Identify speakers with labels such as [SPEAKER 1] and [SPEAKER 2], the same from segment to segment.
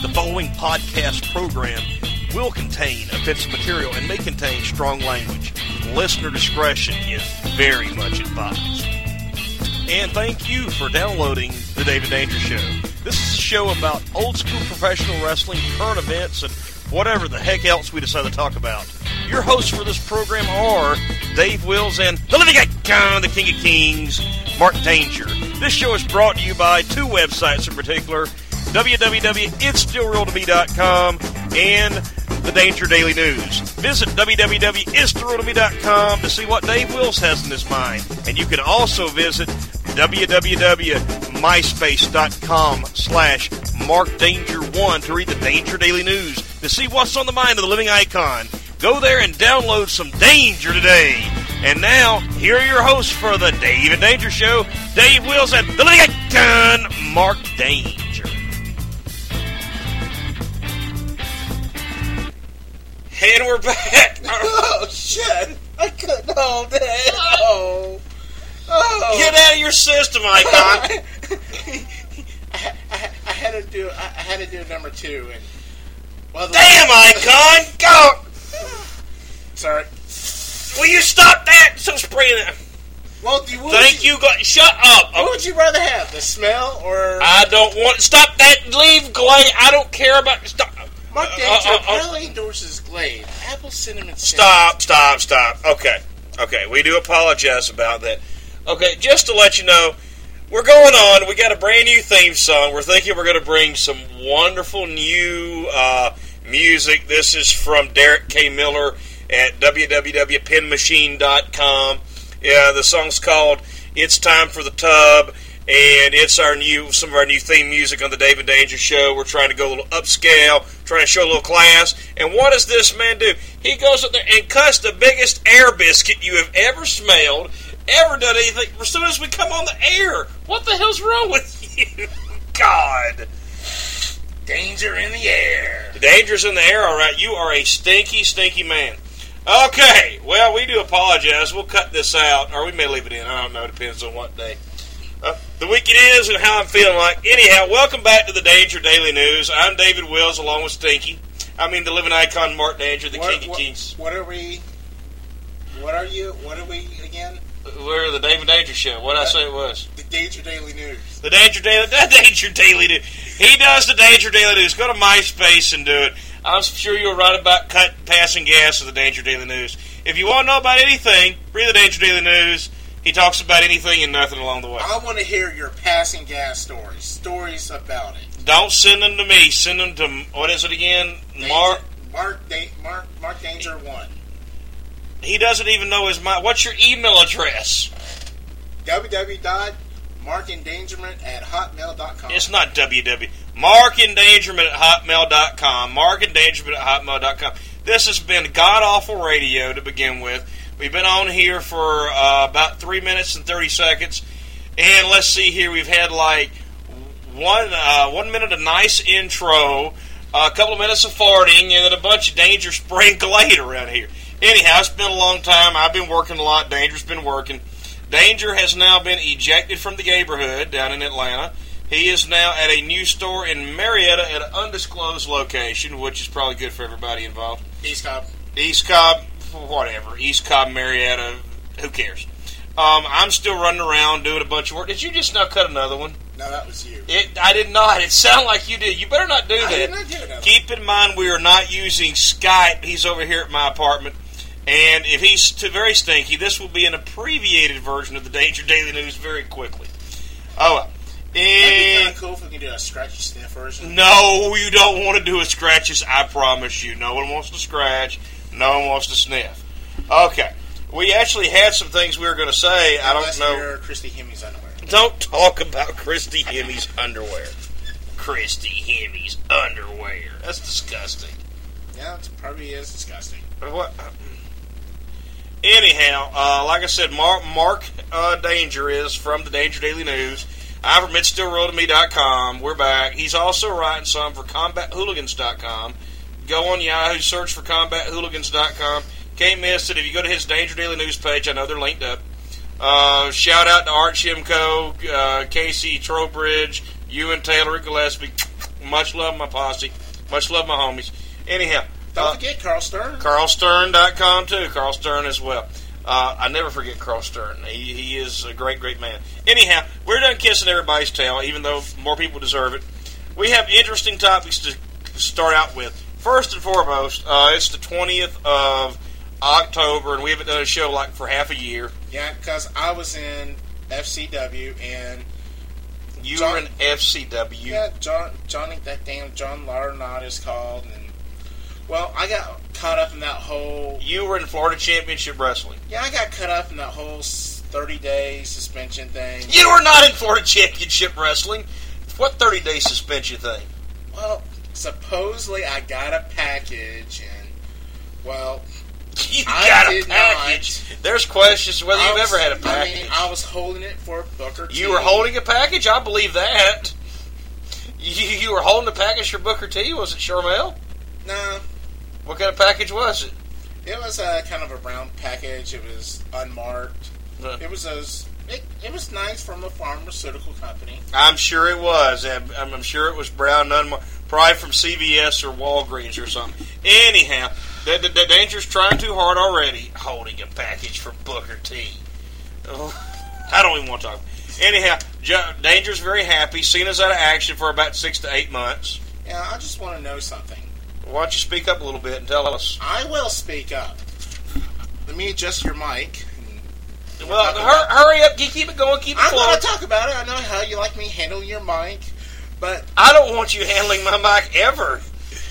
[SPEAKER 1] The following podcast program will contain offensive material and may contain strong language. Listener discretion is very much advised. And thank you for downloading The David Danger Show. This is a show about old school professional wrestling, current events, and whatever the heck else we decide to talk about. Your hosts for this program are Dave Wills and the living icon, the King of Kings, Mark Danger. This show is brought to you by two websites in particular, www.itsstillrealtome.com and The Danger Daily News. Visit www.itsstillrealtome.com to see what Dave Wills has in his mind. And you can also visit www.myspace.com/MarkDanger1 to read the Danger Daily News, to see what's on the mind of the living icon. Go there and download some danger today. And now, here are your hosts for the David Danger Show, Dave Wills and the living icon, Mark Danger. And we're back.
[SPEAKER 2] Oh, shit. I couldn't hold it. Oh.
[SPEAKER 1] Get out of your system, icon.
[SPEAKER 2] I had to do number two. And, well,
[SPEAKER 1] damn, icon. Go.
[SPEAKER 2] Sorry.
[SPEAKER 1] Will you stop that? So spraying that.
[SPEAKER 2] Well,
[SPEAKER 1] Shut up.
[SPEAKER 2] What would you rather have? The smell or...
[SPEAKER 1] I don't want... Stop that. Leave Glade. I don't care about... Stop.
[SPEAKER 2] Mark Danger apparently endorses Glade. Apple cinnamon
[SPEAKER 1] Stop. Okay. We do apologize about that. Okay, just to let you know, we're going on. We got a brand new theme song. We're thinking we're going to bring some wonderful new music. This is from Derek K. Miller at www.penmachine.com. Yeah, the song's called It's Time for the Tub, and it's some of our new theme music on the David Danger Show. We're trying to go a little upscale, trying to show a little class. And what does this man do? He goes up there and cuts the biggest air biscuit you have ever smelled, ever done anything, as soon as we come on the air. What the hell's wrong with you? God.
[SPEAKER 2] Danger in the air.
[SPEAKER 1] The danger's in the air, all right. You are a stinky, stinky man. Okay, well, we do apologize. We'll cut this out, or we may leave it in. I don't know. It depends on what day. The week it is and how I'm feeling like. Anyhow, welcome back to the Danger Daily News. I'm David Wills, along with Stinky. I mean, the living icon, Mark Danger, the King of Kings.
[SPEAKER 2] What are we? What are you? What are we again?
[SPEAKER 1] We're the David Danger Show. What did I say it was?
[SPEAKER 2] The Danger Daily News.
[SPEAKER 1] The Danger Daily News. He does the Danger Daily News. Go to MySpace and do it. I'm sure you'll write about passing gas of the Danger Daily News. If you want to know about anything, read the Danger Daily News. He talks about anything and nothing along the way.
[SPEAKER 2] I want to hear your passing gas stories. Stories about it.
[SPEAKER 1] Don't send them to me. Send them to, what is it again? Mark
[SPEAKER 2] Danger 1.
[SPEAKER 1] He doesn't even know his mind. What's your email address?
[SPEAKER 2] www.markendangerment@hotmail.com.
[SPEAKER 1] It's not www. Markendangerment@hotmail.com. Markendangerment@hotmail.com. This has been god-awful radio to begin with. We've been on here for about 3 minutes and 30 seconds. And let's see here. We've had like 1 minute of nice intro, a couple of minutes of farting, and then a bunch of danger spraying Glade around here. Anyhow, it's been a long time. I've been working a lot. Danger's been working. Danger has now been ejected from the neighborhood down in Atlanta. He is now at a new store in Marietta at an undisclosed location, which is probably good for everybody involved.
[SPEAKER 2] East Cobb,
[SPEAKER 1] whatever. East Cobb, Marietta, who cares? I'm still running around doing a bunch of work. Did you just now cut another one?
[SPEAKER 2] No, that was you.
[SPEAKER 1] I did not. It sounded like you did. You better not do that.
[SPEAKER 2] I did not do another.
[SPEAKER 1] Keep in mind we are not using Skype. He's over here at my apartment. And if he's very stinky, this will be an abbreviated version of the Danger Daily News very quickly. Oh, well.
[SPEAKER 2] That'd be kind of cool if we could do a scratchy sniff version.
[SPEAKER 1] No, you don't want to do a scratches, I promise you. No one wants to scratch. No one wants to sniff. Okay. We actually had some things we were going to say. I don't know.
[SPEAKER 2] Christy Hemmy's underwear.
[SPEAKER 1] Don't talk about Christy Hemmy's underwear. Christy Hemmy's underwear. That's disgusting.
[SPEAKER 2] Yeah, it probably is disgusting.
[SPEAKER 1] What? Anyhow, like I said, Mark Danger is from the Danger Daily News. I'm from itsstillrealtome.com. We're back. He's also writing some for combathooligans.com. Go on Yahoo, search for combathooligans.com. Can't miss it. If you go to his Danger Daily News page, I know they're linked up. Shout out to Art Shimko, Casey Trowbridge, Ewan Taylor, Rick Gillespie. Much love my posse. Much love my homies. Anyhow.
[SPEAKER 2] Don't forget Carl Stern.
[SPEAKER 1] CarlStern.com too. Carl Stern as well. I never forget Carl Stern. He is a great, great man. Anyhow, we're done kissing everybody's tail, even though more people deserve it. We have interesting topics to start out with. First and foremost, it's the 20th of October, and we haven't done a show like for half a year.
[SPEAKER 2] Yeah, because I was in FCW, and
[SPEAKER 1] you were in FCW.
[SPEAKER 2] Yeah, Johnny, that damn John Laurinaitis is called, and well, I got caught up in that whole...
[SPEAKER 1] You were in Florida Championship Wrestling.
[SPEAKER 2] Yeah, I got caught up in that whole 30-day suspension thing.
[SPEAKER 1] You were not in Florida Championship Wrestling. What 30-day suspension thing?
[SPEAKER 2] Well, supposedly I got a package, and, well...
[SPEAKER 1] You got a package? There's questions whether you've ever had a package.
[SPEAKER 2] I mean, I was holding it for Booker T.
[SPEAKER 1] You were holding a package? I believe that. You were holding a package for Booker T? Was it Charmel?
[SPEAKER 2] No.
[SPEAKER 1] What kind of package was it?
[SPEAKER 2] It was kind of a brown package. It was unmarked. It was it was nice from a pharmaceutical company.
[SPEAKER 1] I'm sure it was. I'm sure it was brown, unmarked. Probably from CVS or Walgreens or something. Anyhow, the Danger's trying too hard already. Holding a package for Booker T. Oh, I don't even want to talk. Anyhow, Danger's very happy. Cena's out of action for about 6 to 8 months.
[SPEAKER 2] Yeah, I just want to know something.
[SPEAKER 1] Why don't you speak up a little bit and tell us?
[SPEAKER 2] I will speak up. Let me adjust your mic.
[SPEAKER 1] Well, hurry up. Keep it going. Keep it flowing.
[SPEAKER 2] I'm going to talk about it. I know how you like me handling your mic, but...
[SPEAKER 1] I don't want you handling my mic ever.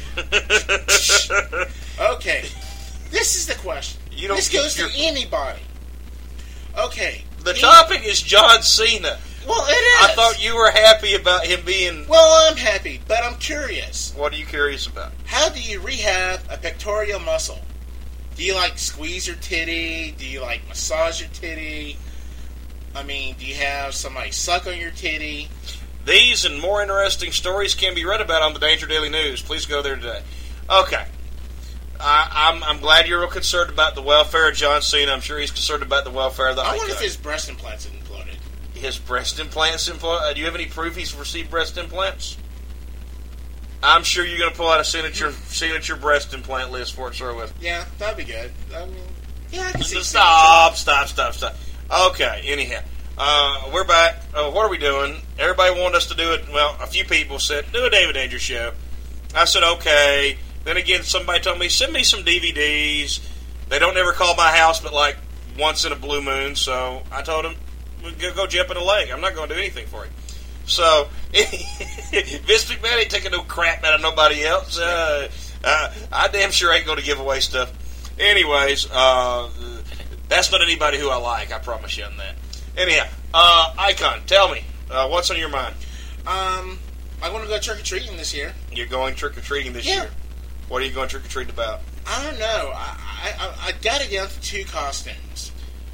[SPEAKER 2] Okay. This is the question. This goes to anybody. Okay.
[SPEAKER 1] The topic is John Cena.
[SPEAKER 2] Well, it is.
[SPEAKER 1] I thought you were happy about him being...
[SPEAKER 2] Well, I'm happy, but I'm curious.
[SPEAKER 1] What are you curious about?
[SPEAKER 2] How do you rehab a pectoral muscle? Do you, squeeze your titty? Do you, massage your titty? I mean, do you have somebody suck on your titty?
[SPEAKER 1] These and more interesting stories can be read about on the Danger Daily News. Please go there today. Okay. I'm glad you're real concerned about the welfare of John Cena. I'm sure he's concerned about the welfare of the
[SPEAKER 2] I wonder if his breast implants imploded.
[SPEAKER 1] His breast implants imploded? Do you have any proof he's received breast implants? I'm sure you're going to pull out a signature breast implant list for it, sir. With
[SPEAKER 2] yeah, that'd be good. I mean, yeah, I can see.
[SPEAKER 1] Stop. Okay. Anyhow, we're back. What are we doing? Everybody wanted us to do it. Well, a few people said do a David Danger show. I said okay. Then again, somebody told me send me some DVDs. They don't ever call my house, but once in a blue moon. So I told them go jump in a lake. I'm not going to do anything for you. So, Vince McMahon ain't taking no crap out of nobody else. I damn sure ain't going to give away stuff. Anyways, that's not anybody who I like. I promise you on that. Anyhow, Icon, tell me, what's on your mind?
[SPEAKER 2] I want to go trick-or-treating this year.
[SPEAKER 1] You're going trick-or-treating this year? What are you going trick-or-treating about?
[SPEAKER 2] I don't know. I got it down to 2 costumes.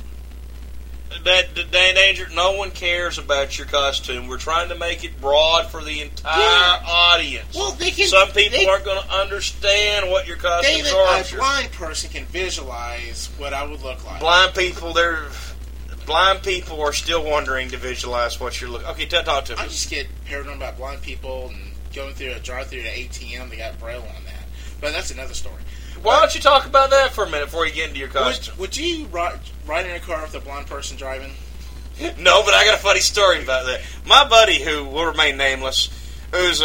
[SPEAKER 1] Danger, no one cares about your costume. We're trying to make it broad for the entire audience.
[SPEAKER 2] Well,
[SPEAKER 1] some people aren't going to understand what your costumes are.
[SPEAKER 2] A blind person can visualize what I would look like.
[SPEAKER 1] Blind people are still wondering to visualize what you're looking. Okay, talk to me.
[SPEAKER 2] I just get paranoid about blind people and going through a drive-through to ATM. They got Braille on that, but that's another story.
[SPEAKER 1] Why don't you talk about that for a minute before you get into your costume?
[SPEAKER 2] Would you ride in a car with a blind person driving?
[SPEAKER 1] No, but I got a funny story about that. My buddy, who will remain nameless, who is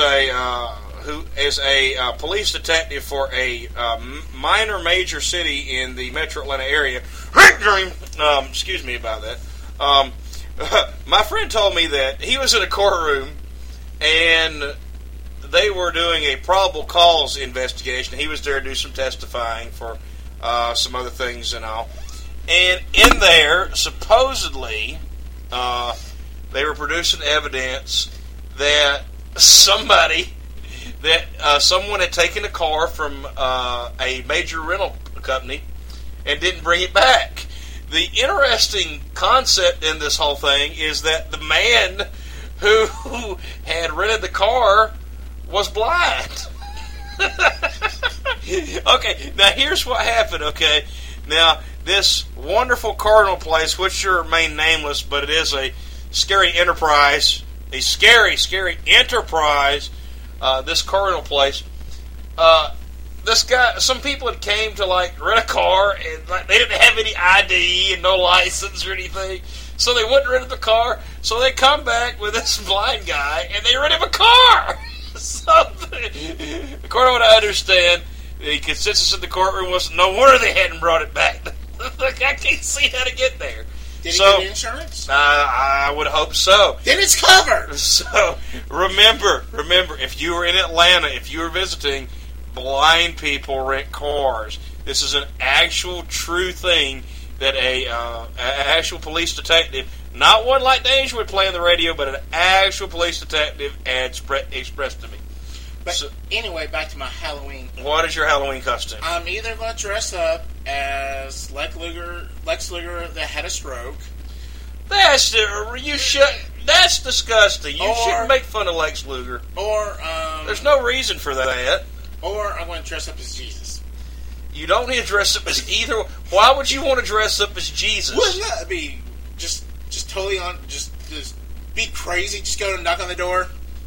[SPEAKER 1] a police detective for a major city in the Metro Atlanta area. Excuse me about that. My friend told me that he was in a courtroom and they were doing a probable cause investigation. He was there to do some testifying for some other things and all. And in there, supposedly, they were producing evidence that someone had taken a car from a major rental company and didn't bring it back. The interesting concept in this whole thing is that the man who had rented the car was blind. Okay, now here's what happened, okay? Now, this wonderful Cardinal place, which should remain nameless, but it is a scary enterprise, this car rental place. This guy, some people had came to like rent a car, and like they didn't have any ID and no license or anything, so they wouldn't rent the car. So they come back with this blind guy, and they rent him a car. So according to what I understand, the consensus in the courtroom was no wonder they hadn't brought it back. Like, I can't see how to get there.
[SPEAKER 2] Did he get insurance?
[SPEAKER 1] I would hope so.
[SPEAKER 2] Then it's covered.
[SPEAKER 1] So remember, if you were in Atlanta, if you were visiting, blind people rent cars. This is an actual true thing that an actual police detective, not one like Danger would play on the radio, but an actual police detective expressed to me.
[SPEAKER 2] But anyway, back to my Halloween.
[SPEAKER 1] What is your Halloween costume?
[SPEAKER 2] I'm either going to dress up as Lex Luger that had a stroke.
[SPEAKER 1] That's disgusting. You shouldn't make fun of Lex Luger.
[SPEAKER 2] Or
[SPEAKER 1] there's no reason for that.
[SPEAKER 2] Or I'm going to dress up as Jesus.
[SPEAKER 1] You don't need to dress up as either. Why would you want to dress up as Jesus?
[SPEAKER 2] Wouldn't that be just totally on? Just be crazy. Just go and knock on the door.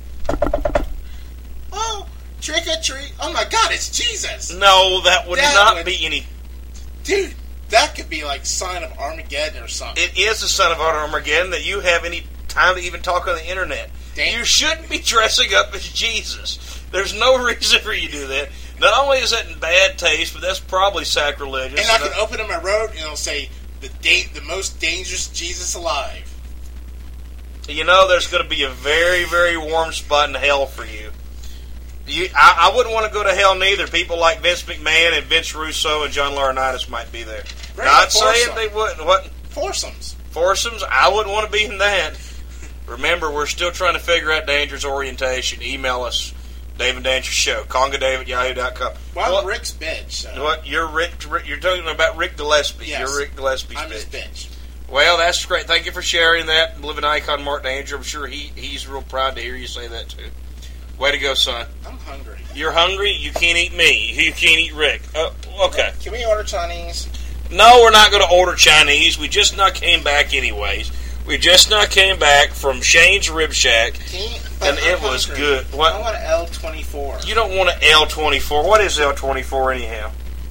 [SPEAKER 2] Oh, trick or treat! Oh my God, it's Jesus!
[SPEAKER 1] No, that would not be any.
[SPEAKER 2] Dude, that could be like sign of Armageddon or something.
[SPEAKER 1] It is a sign of Armageddon that you have any time to even talk on the internet. You shouldn't be dressing up as Jesus. There's no reason for you to do that. Not only is that in bad taste, but that's probably sacrilegious.
[SPEAKER 2] And I can open up my road and it'll say the most dangerous Jesus alive.
[SPEAKER 1] You know, there's going to be a very, very warm spot in hell for you. I wouldn't want to go to hell neither. People like Vince McMahon and Vince Russo and John Laurinaitis might be there. Not saying they wouldn't. What?
[SPEAKER 2] Foursomes.
[SPEAKER 1] Foursomes? I wouldn't want to be in that. Remember, we're still trying to figure out Danger's orientation. Email us, Dave and Danger Show, congadave@yahoo.com.
[SPEAKER 2] Well, I'm Rick's bitch. So.
[SPEAKER 1] What? You're Rick? You're talking about Rick Gillespie.
[SPEAKER 2] Yes.
[SPEAKER 1] You're Rick Gillespie's
[SPEAKER 2] I'm his bitch.
[SPEAKER 1] Well, that's great. Thank you for sharing that. Living icon Mark Danger. I'm sure he's real proud to hear you say that too. Way to go, son.
[SPEAKER 2] I'm hungry.
[SPEAKER 1] You're hungry? You can't eat me. You can't eat Rick. Okay.
[SPEAKER 2] Can we order Chinese?
[SPEAKER 1] No, we're not going to order Chinese. We just not came back anyways. We just not came back from Shane's Rib Shack, and it was good. What?
[SPEAKER 2] I want an L24.
[SPEAKER 1] You don't want an L24. What is L24 anyhow?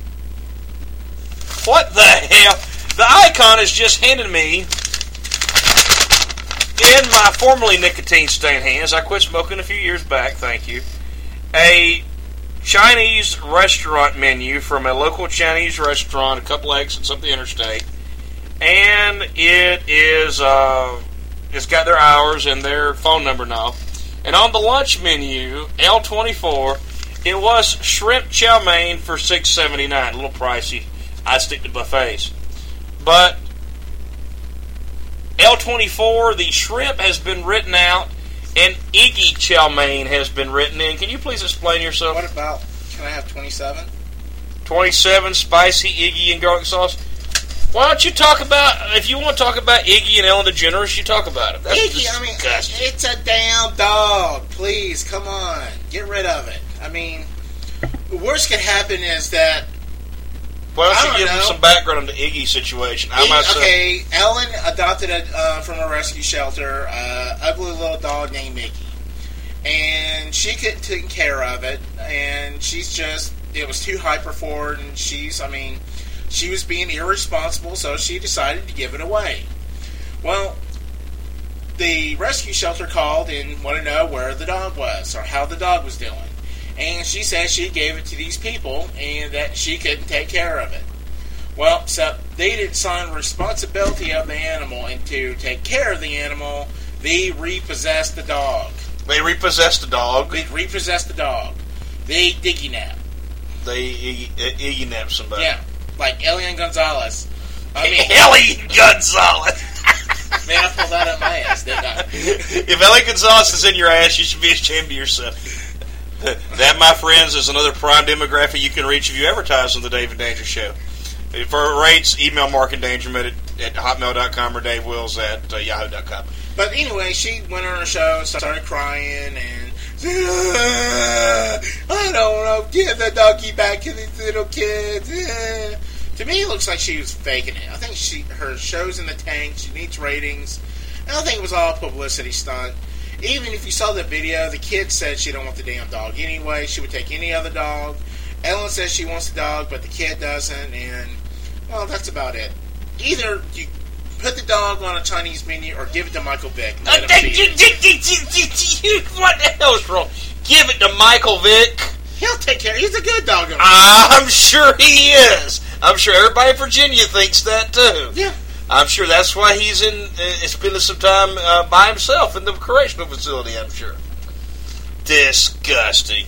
[SPEAKER 1] What the hell? The icon has just handed me, in my formerly nicotine-stained hands, I quit smoking a few years back, thank you, a Chinese restaurant menu from a local Chinese restaurant a couple exits up the interstate. And it is, it's got their hours and their phone number now. And on the lunch menu, L24, it was shrimp chow mein for $6.79. A little pricey. I'd stick to buffets. But L24, the shrimp has been written out, and Iggy chow mein has been written in. Can you please explain yourself?
[SPEAKER 2] What about, can I have 27?
[SPEAKER 1] 27 spicy Iggy and garlic sauce? Why don't you talk about, if you want to talk about Iggy and Ellen DeGeneres, you talk about it. That's
[SPEAKER 2] Iggy,
[SPEAKER 1] disgusting.
[SPEAKER 2] It's a damn dog. Please, come on. Get rid of it. I mean, the worst could happen is that,
[SPEAKER 1] Why don't you give them some background on the Iggy situation?
[SPEAKER 2] Okay, Ellen adopted from a rescue shelter ugly little dog named Mickey. And she couldn't take care of it. And it was too hyper for her. And she was being irresponsible, so she decided to give it away. Well, the rescue shelter called and wanted to know where the dog was or how the dog was doing. And she said she gave it to these people and that she couldn't take care of it. Well, so they didn't sign responsibility of the animal, and to take care of the animal, they repossessed the dog.
[SPEAKER 1] They repossessed the dog?
[SPEAKER 2] They repossessed the dog. They diggy nap.
[SPEAKER 1] They Iggy nap somebody.
[SPEAKER 2] Yeah. Like Elian Gonzalez.
[SPEAKER 1] Elian Gonzalez!
[SPEAKER 2] Man, I pulled that out of my ass, didn't I?
[SPEAKER 1] If Elian Gonzalez is in your ass, you should be ashamed of yourself. That, my friends, is another prime demographic you can reach if you advertise on the Dave and Danger Show. For rates, email markanddangerman at hotmail.com or davewills@yahoo.com.
[SPEAKER 2] But anyway, she went on her show and started crying and I don't know, give the doggy back to these little kids. To me, it looks like she was faking it. I think her show's in the tank. She needs ratings. And I think it was all a publicity stunt. even if you saw the video, the kid said she don't want the damn dog anyway. She would take any other dog. Ellen says she wants the dog, but the kid doesn't, and, well, that's about it. Either you put the dog on a Chinese menu or give it to Michael Vick.
[SPEAKER 1] What the hell's wrong? Give it to Michael Vick.
[SPEAKER 2] He'll take care. He's a good dog.
[SPEAKER 1] I'm sure he is. I'm sure everybody in Virginia thinks that too.
[SPEAKER 2] Yeah.
[SPEAKER 1] I'm sure that's why he's spending some time by himself in the correctional facility, I'm sure. Disgusting.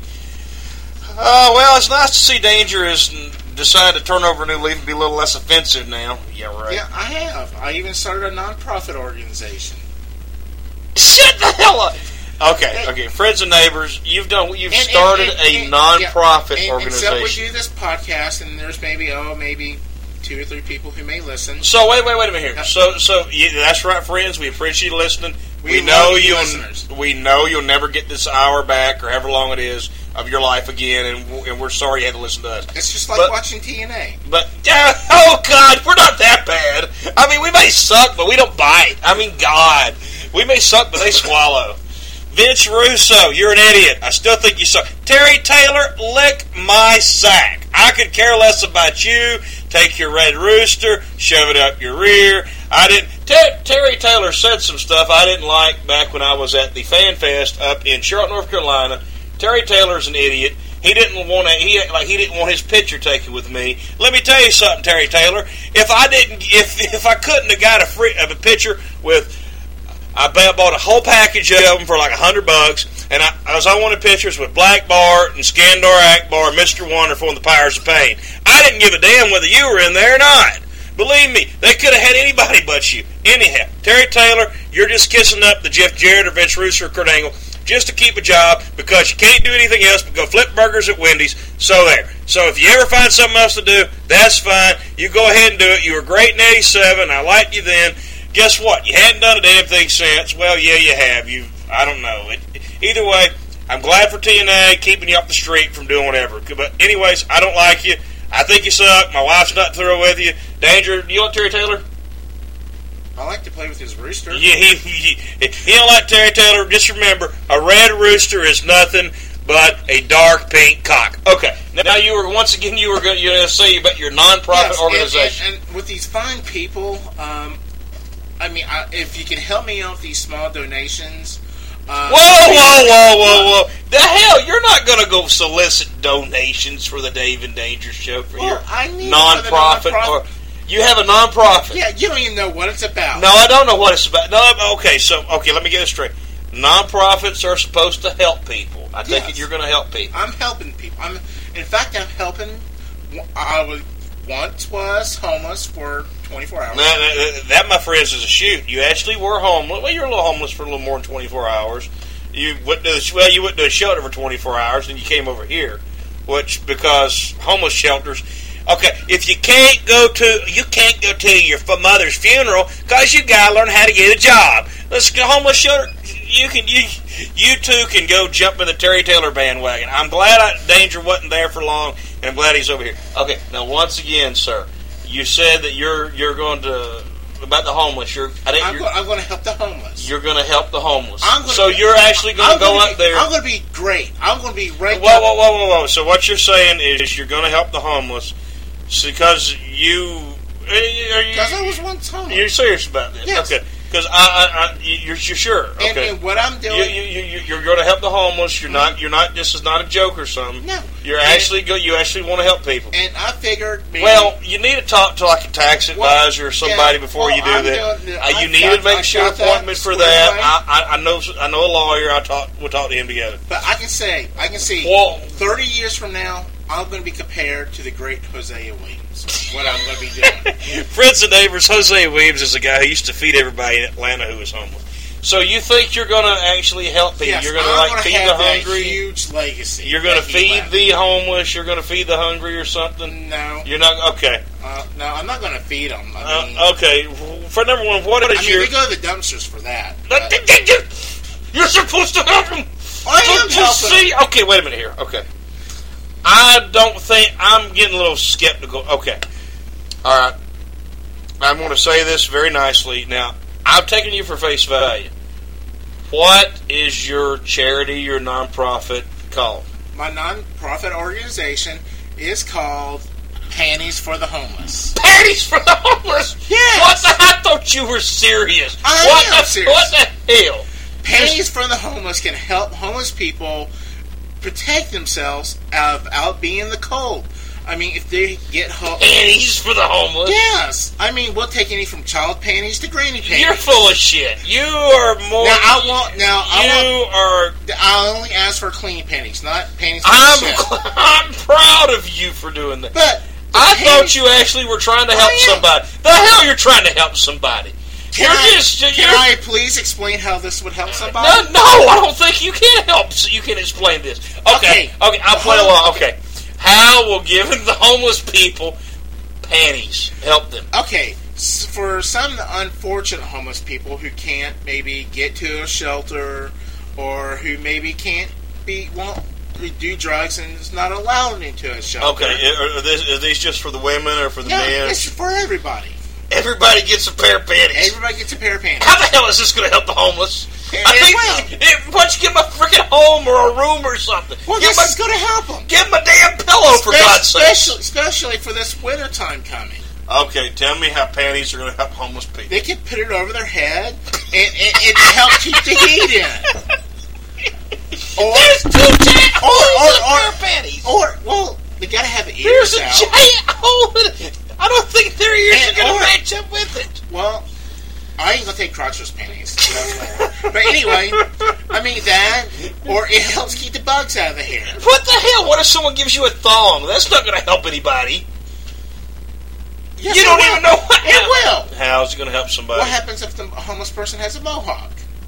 [SPEAKER 1] Well, it's nice to see Danger has decided to turn over a new leaf and be a little less offensive now. Yeah, right.
[SPEAKER 2] Yeah, I have. I even started a non-profit organization.
[SPEAKER 1] Shut the hell up! Okay. Friends and neighbors, you've started a non-profit organization.
[SPEAKER 2] Except we do this podcast, and there's maybe 2 or 3 people who may listen.
[SPEAKER 1] So wait a minute here. So that's right, friends. We appreciate you listening. We know you'll never get this hour back or however long it is of your life again, and we're sorry you had to listen to us.
[SPEAKER 2] It's just like watching TNA.
[SPEAKER 1] But oh God, we're not that bad. I mean, we may suck, but we don't bite. I mean, God, we may suck, but they swallow. Vince Russo, you're an idiot. I still think you suck. Terry Taylor, lick my sack. I could care less about you. Take your Red Rooster, shove it up your rear. Terry Taylor said some stuff I didn't like back when I was at the Fan Fest up in Charlotte, North Carolina. Terry Taylor's an idiot. He didn't want his picture taken with me. Let me tell you something, Terry Taylor. If I couldn't have got a picture with. I bought a whole package of them for like $100, and I wanted pictures with Black Bart and Skandor Akbar, Mr. Wonderful, and the Pirates of Pain. I didn't give a damn whether you were in there or not. Believe me, they could have had anybody but you. Anyhow, Terry Taylor, you're just kissing up the Jeff Jarrett or Vince Russo or Kurt Angle just to keep a job because you can't do anything else but go flip burgers at Wendy's. So there. So if you ever find something else to do, that's fine. You go ahead and do it. You were great in '87. I liked you then. Guess what? You hadn't done a damn thing since. Well, yeah, you have. I don't know. Either way, I'm glad for TNA keeping you off the street from doing whatever. But anyways, I don't like you. I think you suck. My wife's not through with you. Danger, do you like Terry Taylor?
[SPEAKER 2] I like to play with his rooster.
[SPEAKER 1] Yeah, he don't like Terry Taylor. Just remember, a red rooster is nothing but a dark pink cock. Okay. Now you were going to say about your non-profit organization.
[SPEAKER 2] And with these fine people, if you can help me out with these small donations.
[SPEAKER 1] Whoa! The hell, you're not going to go solicit donations for the Dave and Danger show for your non-profit? Or you have a non-profit?
[SPEAKER 2] Yeah, you don't even know what it's about.
[SPEAKER 1] No, I don't know what it's about. No, okay, let me get this straight. Non-profits are supposed to help people. I take it you're going to help people.
[SPEAKER 2] I'm helping people. I'm helping. I once was homeless for 24 hours.
[SPEAKER 1] That, my friends, is a shoot. You actually were homeless. Well, you're a little homeless for a little more than 24 hours. You went to a shelter for 24 hours, and you came over here, because homeless shelters. Okay, if you can't go to your mother's funeral because you gotta learn how to get a job. Let's go homeless shelter. You too can go jump in the Terry Taylor bandwagon. I'm glad Danger wasn't there for long, and I'm glad he's over here. Okay, now once again, sir, you said that you're going to about the homeless.
[SPEAKER 2] I'm going to help the homeless.
[SPEAKER 1] You're going to help the homeless. You're actually going to go up there.
[SPEAKER 2] I'm going to be great. I'm going to be right.
[SPEAKER 1] Whoa! So what you're saying is you're going to help the homeless because
[SPEAKER 2] because I was once homeless.
[SPEAKER 1] You're serious about this?
[SPEAKER 2] Yes.
[SPEAKER 1] Okay. Because you're sure. Okay.
[SPEAKER 2] And what I'm doing,
[SPEAKER 1] you're going to help the homeless. You're not. This is not a joke or something.
[SPEAKER 2] No.
[SPEAKER 1] You actually want to help people.
[SPEAKER 2] And I figured.
[SPEAKER 1] You need to talk to like a tax advisor or somebody before you do that. You need to make sure appointment for that. I know a lawyer. We'll talk to him together.
[SPEAKER 2] But I can see. 30 years from now, I'm going to be compared to the great Hosea Williams. What I'm going to be doing.
[SPEAKER 1] Friends and neighbors, Hosea Williams is a guy who used to feed everybody in Atlanta who was homeless. So you think you're going to actually help people?
[SPEAKER 2] Yes,
[SPEAKER 1] you're going to feed the hungry.
[SPEAKER 2] A huge legacy.
[SPEAKER 1] You're going to feed the homeless. You're going to feed the hungry or something.
[SPEAKER 2] No,
[SPEAKER 1] you're not. Okay.
[SPEAKER 2] No, I'm not going to feed them.
[SPEAKER 1] Okay. For number one, what is
[SPEAKER 2] your? We go to the dumpsters for that.
[SPEAKER 1] You're supposed to help them.
[SPEAKER 2] I am helping.
[SPEAKER 1] Okay, wait a minute here. Okay. I don't think I'm getting a little skeptical. Okay. All right. I'm going to say this very nicely. Now, I've taken you for face value. What is your charity, your nonprofit called?
[SPEAKER 2] My nonprofit organization is called Panties for the Homeless.
[SPEAKER 1] Panties for the Homeless?
[SPEAKER 2] Yes.
[SPEAKER 1] What the? I thought you were serious.
[SPEAKER 2] I am serious.
[SPEAKER 1] What the hell?
[SPEAKER 2] Panties for the Homeless can help homeless people protect themselves out being in the cold. I mean, if they get
[SPEAKER 1] panties for the homeless.
[SPEAKER 2] Yes, I mean we'll take any from child panties to granny panties.
[SPEAKER 1] You're full of shit. You are more.
[SPEAKER 2] I only ask for clean panties, not panties.
[SPEAKER 1] I'm proud of you for doing that.
[SPEAKER 2] But
[SPEAKER 1] I thought you actually were trying to help somebody. The hell, you're trying to help somebody.
[SPEAKER 2] Can I please explain how this would help somebody?
[SPEAKER 1] No, I don't think you can help. You can explain this. Okay, I'll play along. Okay. How will giving the homeless people panties help them?
[SPEAKER 2] Okay, for some unfortunate homeless people who can't maybe get to a shelter, or who maybe can't do drugs and is not allowed into a shelter.
[SPEAKER 1] Okay, are these just for the women or for the men?
[SPEAKER 2] It's for everybody.
[SPEAKER 1] Everybody gets a pair of panties.
[SPEAKER 2] Everybody gets a pair of panties.
[SPEAKER 1] How the hell is this going to help the homeless? Why don't you give them a freaking home or a room or something?
[SPEAKER 2] Well, this is going to help them.
[SPEAKER 1] Give them a damn pillow, for God's sake.
[SPEAKER 2] Especially for this winter time coming.
[SPEAKER 1] Okay, tell me how panties are going to help homeless people.
[SPEAKER 2] They can put it over their head and help keep the heat in.
[SPEAKER 1] There's two giant holes in pair of panties.
[SPEAKER 2] Well, they got to have ears
[SPEAKER 1] There's
[SPEAKER 2] out.
[SPEAKER 1] There's a giant hole in it. I don't think their ears are going to match up with it.
[SPEAKER 2] Well, I ain't going to take crotchless panties. But anyway, I mean that, or it helps keep the bugs out of the hair.
[SPEAKER 1] What the hell? What if someone gives you a thong? That's not going to help anybody.
[SPEAKER 2] Yes,
[SPEAKER 1] you don't even know what.
[SPEAKER 2] It will.
[SPEAKER 1] How's it going to help somebody?
[SPEAKER 2] What happens if the homeless person has a mohawk?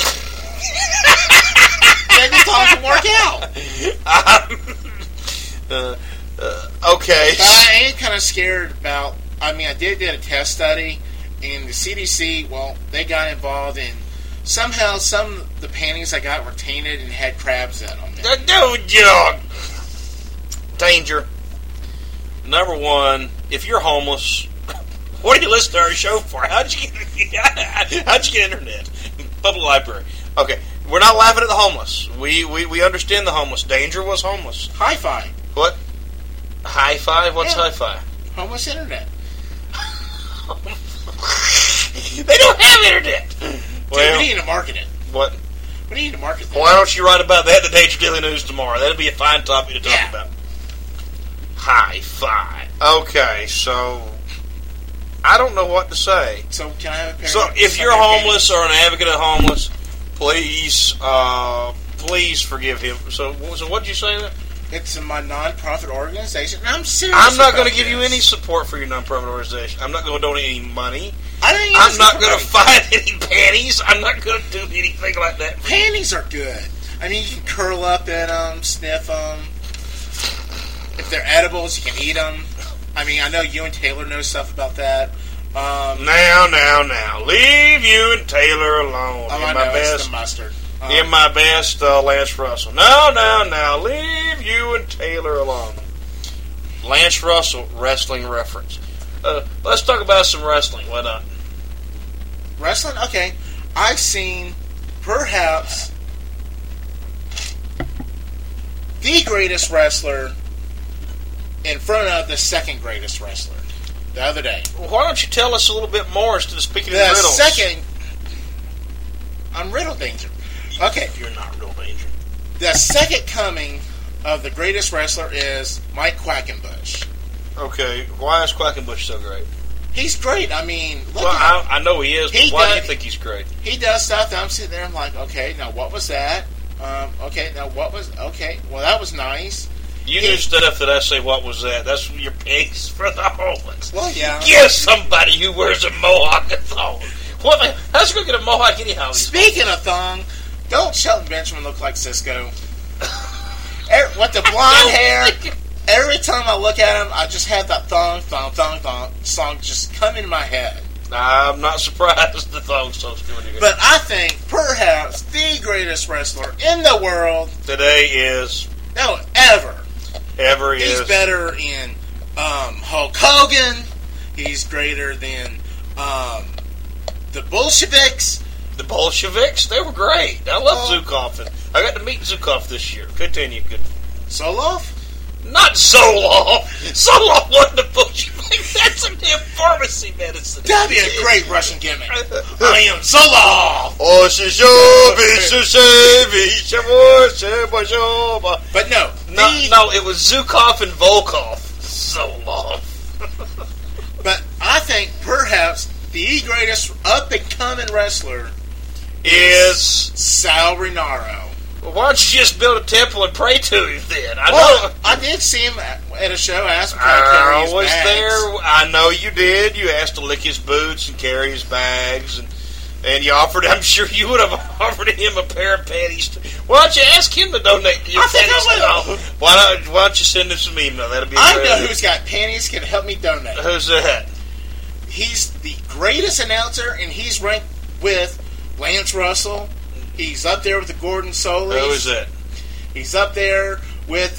[SPEAKER 2] Maybe the thong can work out.
[SPEAKER 1] Okay.
[SPEAKER 2] But I am kind of scared about. I mean, I did a test study, and the CDC. Well, they got involved in somehow. Some of the panties I got were tainted and had crabs in them.
[SPEAKER 1] Danger. Number one, if you're homeless, what do you listen to our show for? How'd you get internet? Public library. Okay, we're not laughing at the homeless. We understand the homeless. Danger was homeless.
[SPEAKER 2] Hi-Fi.
[SPEAKER 1] What? Hi-Fi? What's Hi-Fi?
[SPEAKER 2] Homeless internet.
[SPEAKER 1] They don't have internet.
[SPEAKER 2] Well, we need to market it.
[SPEAKER 1] What?
[SPEAKER 2] We need to market that.
[SPEAKER 1] Why don't you write about that in the Danger Daily News tomorrow? That'll be a fine topic to talk about. Hi-Fi. Okay, so I don't know what to say.
[SPEAKER 2] So can I have a pair?
[SPEAKER 1] So if you're homeless or an advocate of homeless, please forgive him. So what did you say then?
[SPEAKER 2] It's my non-profit organization, and I'm serious.
[SPEAKER 1] I'm not going to give you any support for your non-profit organization. I'm not going to donate any money. I'm not going to find any panties. I'm not going to do anything like that.
[SPEAKER 2] Panties are good. I mean, you can curl up in them, sniff them. If they're edibles, you can eat them. I mean, I know you and Taylor know stuff about that.
[SPEAKER 1] Now. Leave you and Taylor alone.
[SPEAKER 2] It's the mustard.
[SPEAKER 1] In my best, Lance Russell. Now. Leave you and Taylor alone. Lance Russell, wrestling reference. Let's talk about some wrestling. Why not?
[SPEAKER 2] Wrestling? Okay. I've seen, perhaps, the greatest wrestler in front of the second greatest wrestler the other day.
[SPEAKER 1] Well, why don't you tell us a little bit more instead of speaking in riddles?
[SPEAKER 2] I'm Riddle Danger. Okay.
[SPEAKER 1] You're not Riddle Danger.
[SPEAKER 2] The second coming of the greatest wrestler is Mike Quackenbush.
[SPEAKER 1] Okay. Why is Quackenbush so great?
[SPEAKER 2] He's great. I mean,
[SPEAKER 1] I know he is, but why do you think he's great?
[SPEAKER 2] He does stuff that I'm sitting there, I'm like, okay, now what was that? Okay, well, that was nice.
[SPEAKER 1] You do stuff that I say, what was that? That's your pace for the homeless.
[SPEAKER 2] Well, yeah.
[SPEAKER 1] Give somebody who wears a mohawk a thong. How's he going to get a mohawk anyhow?
[SPEAKER 2] Speaking of thong, don't Shelton Benjamin look like Cisco? With the blonde hair, every time I look at him, I just have that thong song just come in my head.
[SPEAKER 1] I'm not surprised the thong song's doing it.
[SPEAKER 2] But I think perhaps the greatest wrestler in the world
[SPEAKER 1] today is...
[SPEAKER 2] No, ever.
[SPEAKER 1] He's
[SPEAKER 2] better in Hulk Hogan. He's greater than the Bolsheviks.
[SPEAKER 1] The Bolsheviks, they were great. I love Zukov. And I got to meet Zukov this year. Continue. Good.
[SPEAKER 2] Solov?
[SPEAKER 1] Not Zolov. Zolov wasn't a Bolshevik. That's a damn pharmacy medicine.
[SPEAKER 2] That'd be a great Russian gimmick. I am Zolov. But no,
[SPEAKER 1] it was Zukov and Volkov. Zolov.
[SPEAKER 2] But I think perhaps the greatest up-and-coming wrestler
[SPEAKER 1] is
[SPEAKER 2] Sal Rinauro.
[SPEAKER 1] Well, why don't you just build a temple and pray to him then?
[SPEAKER 2] I did see him at a show. I asked him to carry his bags.
[SPEAKER 1] There. I know you did. You asked to lick his boots and carry his bags, and you offered. I'm sure you would have offered him a pair of panties. Why don't you ask him to donate your
[SPEAKER 2] I think
[SPEAKER 1] panties?
[SPEAKER 2] I will.
[SPEAKER 1] Why don't you send him some email? That'll be.
[SPEAKER 2] I know who's got panties can help me donate.
[SPEAKER 1] Who's that?
[SPEAKER 2] He's the greatest announcer, and he's ranked with Lance Russell. He's up there with the Gordon Solis.
[SPEAKER 1] Who is that?
[SPEAKER 2] He's up there with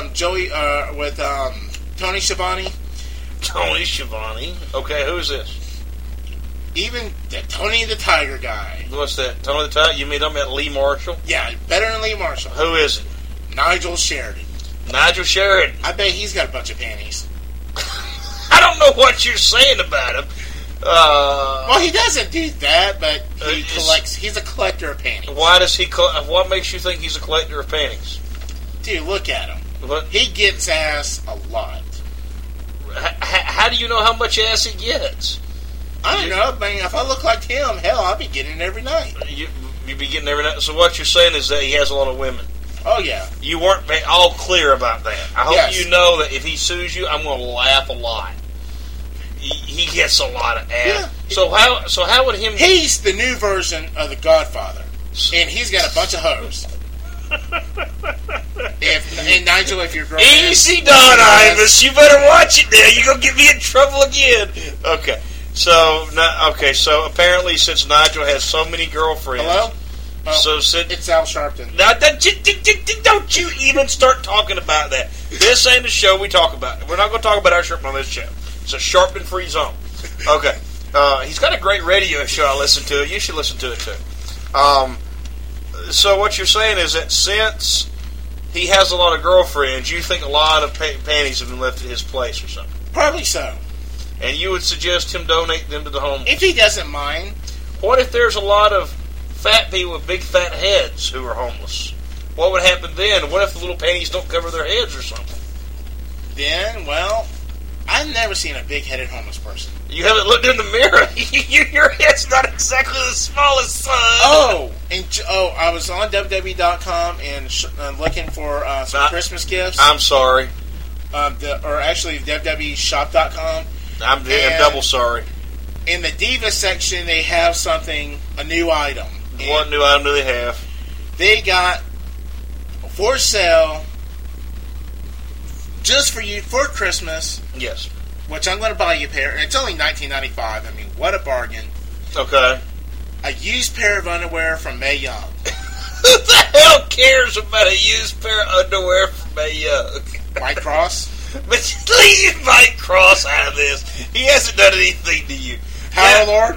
[SPEAKER 2] Tony Schiavone.
[SPEAKER 1] Tony Schiavone. Okay, who is this?
[SPEAKER 2] Even the Tony the Tiger guy.
[SPEAKER 1] What's that? Tony the Tiger? You mean I'm at Lee Marshall?
[SPEAKER 2] Yeah, better than Lee Marshall.
[SPEAKER 1] Who is it?
[SPEAKER 2] Nigel Sheridan.
[SPEAKER 1] Nigel Sheridan.
[SPEAKER 2] I bet he's got a bunch of panties.
[SPEAKER 1] I don't know what you're saying about him.
[SPEAKER 2] Well, he doesn't do that, but he collects. He's a collector of panties.
[SPEAKER 1] Why does he? What makes you think he's a collector of panties?
[SPEAKER 2] Dude, look at him.
[SPEAKER 1] What?
[SPEAKER 2] He gets ass a lot.
[SPEAKER 1] How do you know how much ass he gets?
[SPEAKER 2] I don't know. I mean, if I look like him, hell, I'll be getting it every night.
[SPEAKER 1] You be getting every night. So what you're saying is that he has a lot of women.
[SPEAKER 2] Oh yeah.
[SPEAKER 1] You weren't all clear about that. I hope
[SPEAKER 2] Yes.
[SPEAKER 1] you know that if he sues you, I'm going to laugh a lot. He gets a lot of ass.
[SPEAKER 2] Yeah.
[SPEAKER 1] So how would him?
[SPEAKER 2] He's the new version of the Godfather, and he's got a bunch of hoes. And Nigel, if you're growing,
[SPEAKER 1] Easy done, Imus. You better watch it now. You're gonna get me in trouble again. Okay. So apparently, since Nigel has so many girlfriends,
[SPEAKER 2] hello.
[SPEAKER 1] It's
[SPEAKER 2] Al Sharpton.
[SPEAKER 1] Now, don't you even start talking about that. This ain't the show we talk about. We're not going to talk about Al Sharpton on this show. It's a Sharpton-free zone. Okay. He's got a great radio show I listen to. You should listen to it, too. So what you're saying is that since he has a lot of girlfriends, you think a lot of panties have been left at his place or something.
[SPEAKER 2] Probably so.
[SPEAKER 1] And you would suggest him donate them to the homeless.
[SPEAKER 2] If he doesn't mind.
[SPEAKER 1] What if there's a lot of fat people with big fat heads who are homeless? What would happen then? What if the little panties don't cover their heads or something?
[SPEAKER 2] Then, well, I've never seen a big-headed homeless person.
[SPEAKER 1] You haven't looked in the mirror. Your head's not exactly the smallest, son.
[SPEAKER 2] I was on WWE.com and looking for some Christmas gifts.
[SPEAKER 1] I'm sorry.
[SPEAKER 2] Actually, WWEshop.com.
[SPEAKER 1] I'm double sorry.
[SPEAKER 2] In the Diva section, they have a new item.
[SPEAKER 1] What new item do they have?
[SPEAKER 2] They got for sale just for you for Christmas.
[SPEAKER 1] Yes.
[SPEAKER 2] Which I'm going to buy you a pair. And it's only $19.95. I mean, what a bargain.
[SPEAKER 1] Okay.
[SPEAKER 2] A used pair of underwear from Mae Young.
[SPEAKER 1] Who the hell cares about a used pair of underwear from Mae Young?
[SPEAKER 2] White Cross?
[SPEAKER 1] But leave Mike Cross out of this. He hasn't done anything to you.
[SPEAKER 2] Power Lord?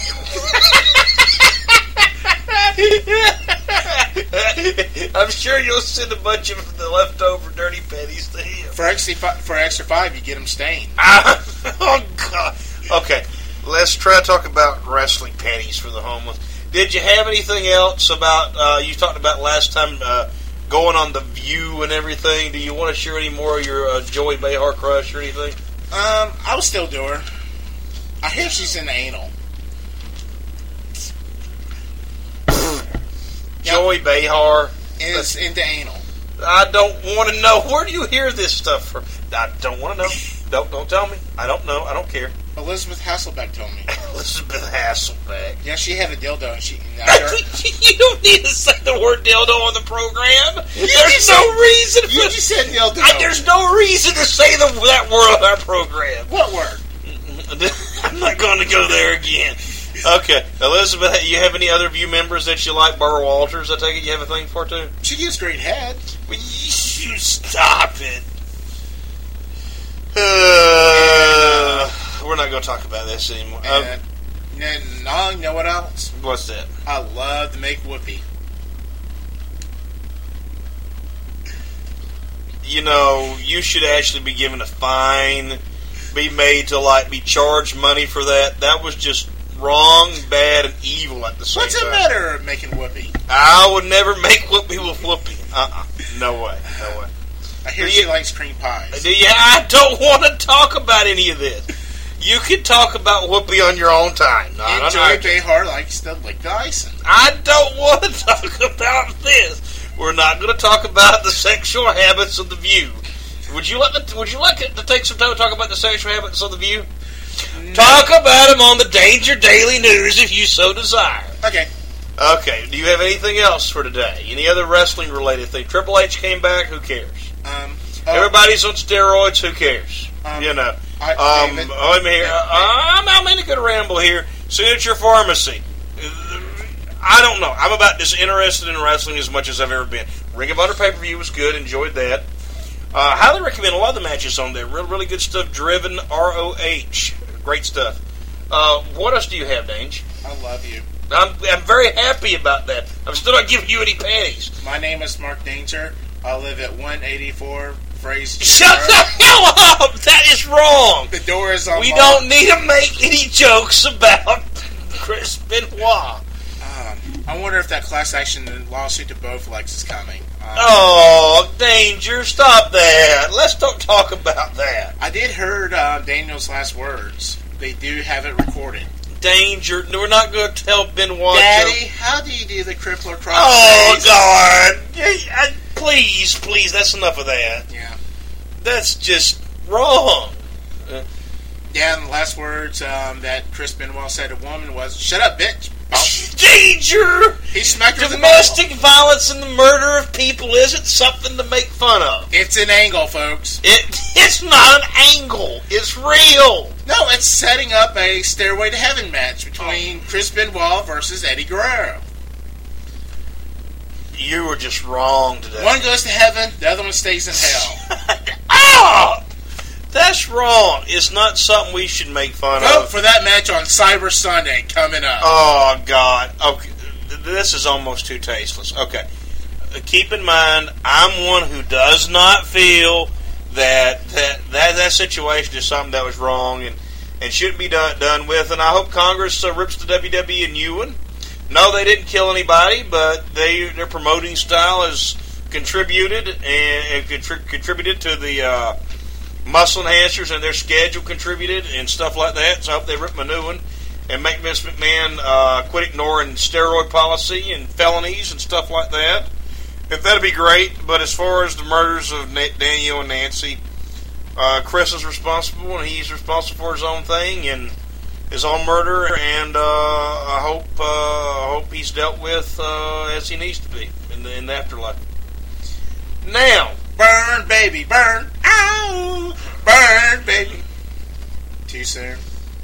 [SPEAKER 1] I'm sure you'll send a bunch of the leftover dirty pennies to him.
[SPEAKER 2] For extra $5, you get them stained.
[SPEAKER 1] Oh, God. Okay, let's try to talk about wrestling panties for the homeless. Did you have anything else about, you talked about last time, going on The View and everything? Do you want to share any more of your Joey Behar crush or anything?
[SPEAKER 2] I will still do her. I hear she's in the anal.
[SPEAKER 1] Joey Behar
[SPEAKER 2] is into anal.
[SPEAKER 1] I don't want to know. Where do you hear this stuff from? I don't want to know. Don't tell me. I don't know. I don't care.
[SPEAKER 2] Elizabeth Hasselbeck told me.
[SPEAKER 1] Elizabeth Hasselbeck.
[SPEAKER 2] Yeah, she had a dildo. And
[SPEAKER 1] you don't need to say the word dildo on the program. There's no reason.
[SPEAKER 2] You just said dildo.
[SPEAKER 1] There's no reason to say that word on our program.
[SPEAKER 2] What word?
[SPEAKER 1] I'm not going to go there again. Okay, Elizabeth, you have any other View members that you like? Barbara Walters, I take it you have a thing for too?
[SPEAKER 2] She gives great head.
[SPEAKER 1] Will you stop it? We're not going to talk about this anymore.
[SPEAKER 2] No, you know what else?
[SPEAKER 1] What's that?
[SPEAKER 2] I love to make whoopee.
[SPEAKER 1] You know, you should actually be given a fine, be made to, like, be charged money for that. That was just wrong, bad, and evil at the same time.
[SPEAKER 2] What's the matter of making whoopee?
[SPEAKER 1] I would never make whoopee with whoopee. No way. No way.
[SPEAKER 2] I hear she likes cream pies.
[SPEAKER 1] I don't want to talk about any of this. You can talk about whoopee on your own time.
[SPEAKER 2] Joy Behar likes to lick the icing.
[SPEAKER 1] I don't want to talk about this. We're not going to talk about the sexual habits of the View. Would you like to take some time to talk about the sexual habits of the View? No. Talk about them on the Danger Daily News if you so desire.
[SPEAKER 2] Okay.
[SPEAKER 1] Okay. Do you have anything else for today? Any other wrestling related thing? Triple H came back. Who cares? Everybody's on steroids. Who cares? You know. I'm in a good ramble here. Signature Pharmacy. I don't know. I'm about as interested in wrestling as much as I've ever been. Ring of Honor pay-per-view was good. Enjoyed that. Highly recommend a lot of the matches on there. Really good stuff. Driven ROH. Great stuff. What else do you have, Dange?
[SPEAKER 2] I love you.
[SPEAKER 1] I'm very happy about that. I'm still not giving you any panties.
[SPEAKER 2] My name is Mark Danger. I live at 184 Fraser.
[SPEAKER 1] Shut the hell up! That is wrong.
[SPEAKER 2] The door is unlocked.
[SPEAKER 1] We don't need to make any jokes about Chris Benoit.
[SPEAKER 2] I wonder if that class action lawsuit to Bowflex is coming.
[SPEAKER 1] Danger! Stop that. Let's don't talk about that.
[SPEAKER 2] I did heard Daniel's last words. They do have it recorded.
[SPEAKER 1] Danger! No, we're not going to tell Benoit.
[SPEAKER 2] Daddy, how do you do the crippler cross?
[SPEAKER 1] Oh God! Please, that's enough of that.
[SPEAKER 2] Yeah,
[SPEAKER 1] that's just wrong.
[SPEAKER 2] Yeah, and the last words that Chris Benoit said to a woman was, "Shut up, bitch."
[SPEAKER 1] Danger!
[SPEAKER 2] He smacked her.
[SPEAKER 1] Domestic violence and the murder of people isn't something to make fun of.
[SPEAKER 2] It's an angle, folks.
[SPEAKER 1] It's not an angle. It's real.
[SPEAKER 2] No, it's setting up a Stairway to Heaven match between Chris Benoit versus Eddie Guerrero.
[SPEAKER 1] You were just wrong today.
[SPEAKER 2] One goes to heaven, the other one stays in hell.
[SPEAKER 1] Ah! That's wrong. It's not something we should make fun of.
[SPEAKER 2] Vote for that match on Cyber Sunday coming up.
[SPEAKER 1] Oh, God. Okay. This is almost too tasteless. Okay. Keep in mind, I'm one who does not feel that situation is something that was wrong and shouldn't be done with. And I hope Congress rips the WWE a new one. No, they didn't kill anybody, but their promoting style has contributed to the muscle enhancers, and their schedule contributed and stuff like that. So I hope they rip a new one and make Vince McMahon quit ignoring steroid policy and felonies and stuff like that. If that'd be great. But as far as the murders of Daniel and Nancy, Chris is responsible, and he's responsible for his own thing and his own murder. And I hope he's dealt with as he needs to be in the afterlife. Now.
[SPEAKER 2] Burn, baby, burn. Ow! Burn, baby. Too soon?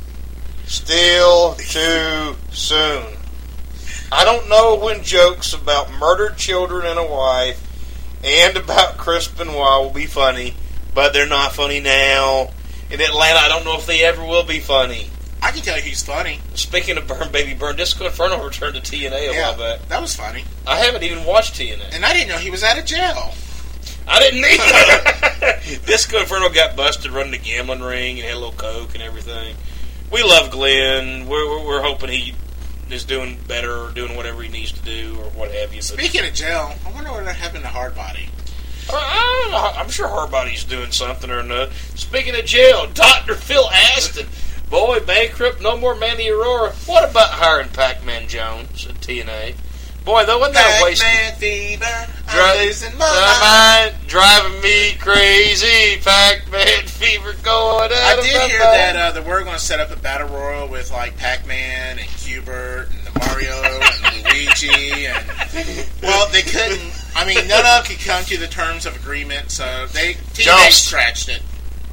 [SPEAKER 1] Still too soon. I don't know when jokes about murdered children and a wife and about Chris Benoit will be funny, but they're not funny now. In Atlanta, I don't know if they ever will be funny.
[SPEAKER 2] I can tell you he's funny.
[SPEAKER 1] Speaking of Burn, Baby, Burn, Disco Inferno returned to TNA a while back.
[SPEAKER 2] That was funny.
[SPEAKER 1] I haven't even watched TNA.
[SPEAKER 2] And I didn't know he was out of jail.
[SPEAKER 1] I didn't either. Disco Inferno got busted running a gambling ring and had a little coke and everything. We love Glenn. We're hoping he is doing better or doing whatever he needs to do or what have you.
[SPEAKER 2] Speaking of jail, I wonder what happened to Hardbody.
[SPEAKER 1] I don't know. I'm sure Hardbody's doing something or another. Speaking of jail, Dr. Phil Aston. Boy, bankrupt, no more Mandy Aurora. What about hiring Pac-Man Jones at TNA? Boy, though, wasn't that a waste?
[SPEAKER 2] Pac-Man fever, I'm losing my mind.
[SPEAKER 1] Driving me crazy. Pac-Man fever going out.
[SPEAKER 2] I did hear that we're going to set up a battle royal with like Pac-Man and Q*bert and the Mario and Luigi and well, they couldn't. I mean, none of them could come to the terms of agreement, so TNA scratched it.